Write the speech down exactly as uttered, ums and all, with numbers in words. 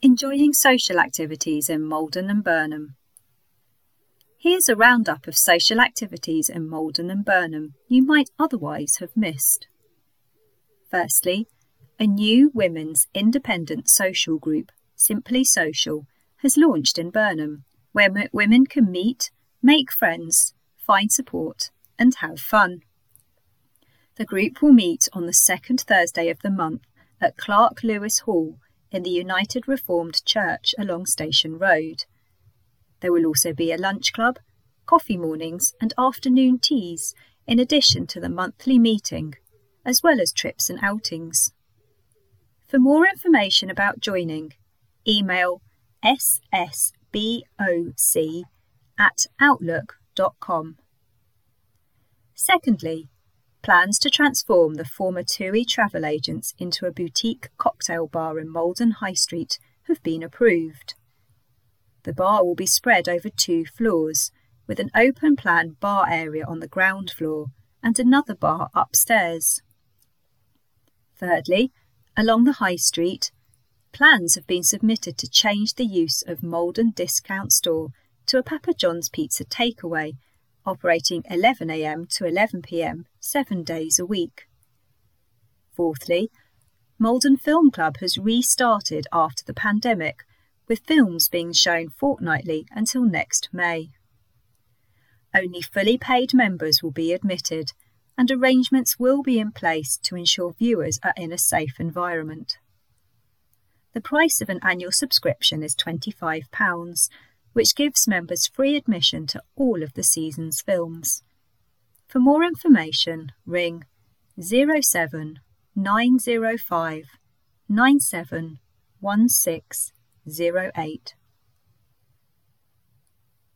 Enjoying social activities in Maldon and Burnham. Here's a roundup of social activities in Maldon and Burnham you might otherwise have missed. Firstly, a new women's independent social group, Simply Social, has launched in Burnham, where m- women can meet, make friends, find support, and have fun. The group will meet on the second Thursday of the month at Clark Lewis Hall in the United Reformed Church along Station Road. There will also be a lunch club, coffee mornings and afternoon teas in addition to the monthly meeting, as well as trips and outings. For more information about joining, email s s b o c at outlook dot com. Secondly, plans to transform the former TUI travel agents into a boutique cocktail bar in Maldon High Street have been approved. The bar will be spread over two floors, with an open-plan bar area on the ground floor and another bar upstairs. Thirdly, along the High Street, plans have been submitted to change the use of Maldon Discount Store to a Papa John's Pizza takeaway, operating eleven a m to eleven p m seven days a week. Fourthly, Maldon Film Club has restarted after the pandemic, with films being shown fortnightly until next May. Only fully paid members will be admitted, and arrangements will be in place to ensure viewers are in a safe environment. The price of an annual subscription is twenty-five pounds, which gives members free admission to all of the season's films. For more information, ring zero seven nine zero five nine seven one six zero eight.